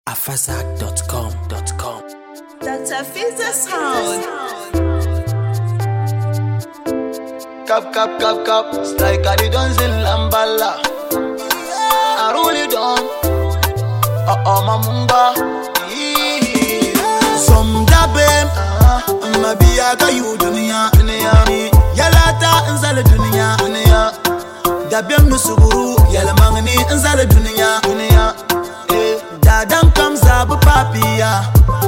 Afazak.com. Dr. Fizz Sound. Cap, strike at the guns in Lambala. I roll it down. Mamumba. Some dabem, Mabiaga, you dunia, Yalata and Zala dunia, Dabem Nusuguru, Yalamangani and Zala dunia, Dadam comes up, Papia,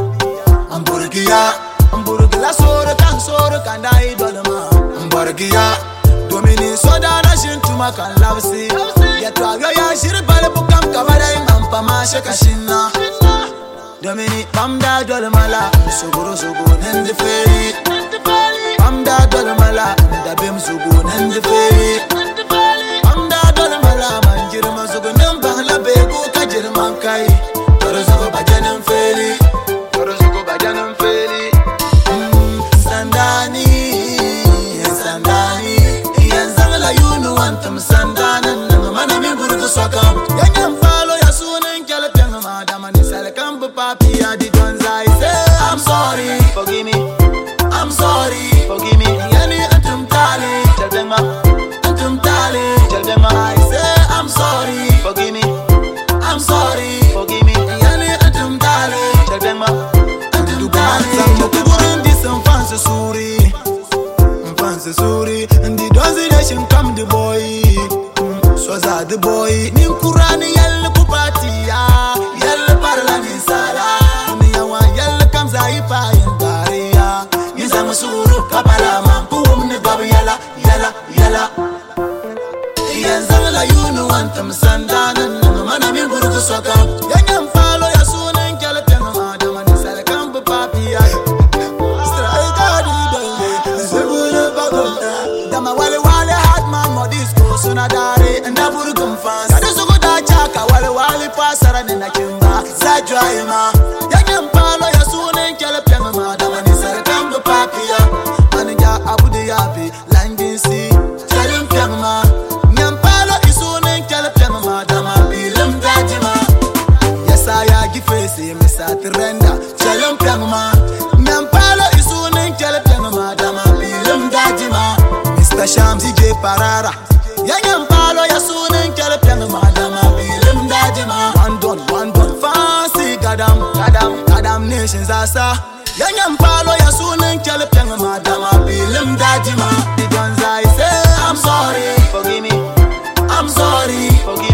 Amburgila, Sora, Kandai, Dolama, Amburgia, Domini, Soda, Nation to Makan Lavsi, Yatwaga, Shirabala, Bukam, Kavada, Mampama, Shakashina. Domini, Pamda Dolmala, Suguru Sugun and the Ferry. Pamda Dolmala, Dabim Sugun and the Ferry. Pamda Dolmala, Manjirma Sugun, Bangla Bego, Kajirman Kai, Torosugo Bajan and Ferry. Torosugo Bajan and Ferry. Sandani, Yanzala, you know, Antam Sandan and Manami Guru Swakam. Yangam follow your soon and Calatan, Madam and Salakam. Papi, I did once I say I'm sorry, forgive me. I'm sorry, forgive me. Yani antum tali, tell them antum tali, tell them I say I'm sorry, forgive me. I'm sorry, forgive me. Yani antum tali, tell them antum tali. Some people this some fancy suri, and the donation come the boy. So that the boy, Ninkurani yell kupati ya, yell parlani sala. Niyawa yell comes a ipa in Daria. Yizamusuru kapala mampum ne babu yalla. Yanzala you know antam sandana, manami guru swaka. Yanyam follow ya soon and kalatem madam and salakam papi. Strike the Zebula Bagota. Dama wale had my modisco sunadare and Aburgum fans. I just go that chaka wale passer and a kimba. Zadraima. Yanyam palo ya soon and Calapema madam and Salakam papia. Manager Abu Dhabi, Langin Sea, Salim Pema. Nyampalo is soon and Calapema madam and Bilam Dajima. Yes, I give face, Miss Atrenda, Salim Pema. Nyampalo is soon and Calapema madam and Bilam Dajima. Mr. Shamsi J. Parara. Yanyam palo ya sunen kele peng madama bilim dajima. One done, fancy gadam nations asa. Yanyam palo ya sunen kele peng madama bilim dajima. The guns I say I'm sorry, forgive me. I'm sorry, forgive me.